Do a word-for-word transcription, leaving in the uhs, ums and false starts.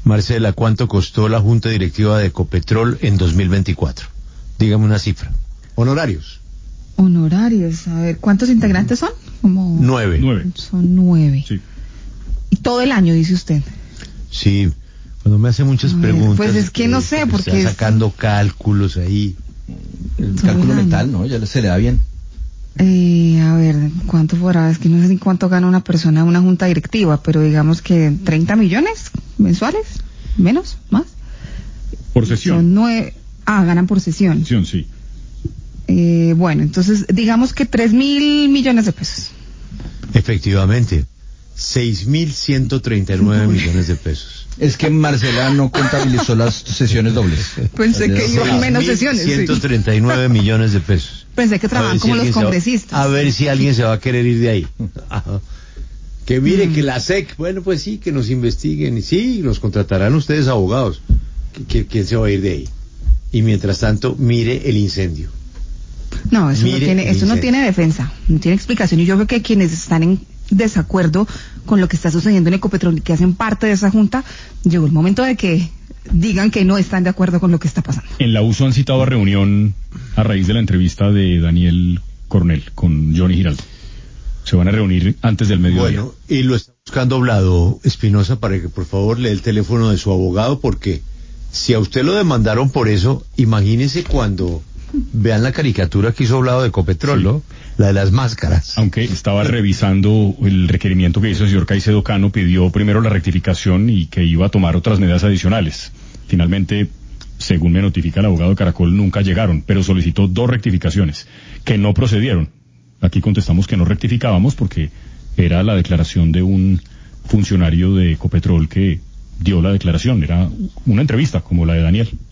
Marcela, ¿cuánto costó la Junta Directiva de Ecopetrol en dos mil veinticuatro? Dígame una cifra. Honorarios. Honorarios, a ver, ¿cuántos integrantes son? Como... Nueve. Nueve. Son nueve. Sí. Y todo el año, dice usted. Sí, cuando me hace muchas A ver, preguntas... pues es que eh, no sé, porque está es- sacando cálculos ahí. El Todo cálculo el año. mental, ¿no? Ya se le da bien. Eh, a ver, ¿cuánto podrá? Es que no sé ni cuánto gana una persona en una junta directiva, pero digamos que treinta millones mensuales, menos, más. Por sesión. Son nueve. Ah, ganan por sesión. Sesión, sí. Eh, bueno, entonces digamos que tres mil millones de pesos. Efectivamente, seis mil ciento treinta y nueve millones de pesos. Es que Marcela no contabilizó las sesiones dobles. Pensé que iba en menos sesiones. sí. ciento treinta y nueve millones de pesos. Pensé que A trabajan ver si como los alguien se va- congresistas. A ver si alguien se va a querer ir de ahí. Ajá. Que mire Mm. que la S E C, bueno, pues sí, que nos investiguen. Y sí, nos contratarán ustedes abogados. ¿Qui- qui- ¿Quién se va a ir de ahí? Y mientras tanto, mire el incendio. No, eso, no Mire tiene, el eso no incendio. tiene defensa, no tiene explicación. Y yo creo que quienes están en desacuerdo con lo que está sucediendo en Ecopetrol y que hacen parte de esa junta, llegó el momento de que digan que no están de acuerdo con lo que está pasando. En la U S O han citado a reunión a raíz de la entrevista de Daniel Coronel con Johnny Giraldo. Se van a reunir antes del mediodía. Bueno, y lo está buscando Blado Espinosa para que por favor le dé el teléfono de su abogado, porque si a usted lo demandaron por eso, imagínese cuando vean la caricatura que hizo Blado de Ecopetrol, Sí. ¿no? La de las máscaras. Aunque estaba revisando el requerimiento que hizo el señor Caicedo Cano, pidió primero la rectificación y que iba a tomar otras medidas adicionales. Finalmente, según me notifica el abogado de Caracol, nunca llegaron, pero solicitó dos rectificaciones que no procedieron. Aquí contestamos que no rectificábamos porque era la declaración de un funcionario de Ecopetrol que dio la declaración. Era una entrevista como la de Daniel.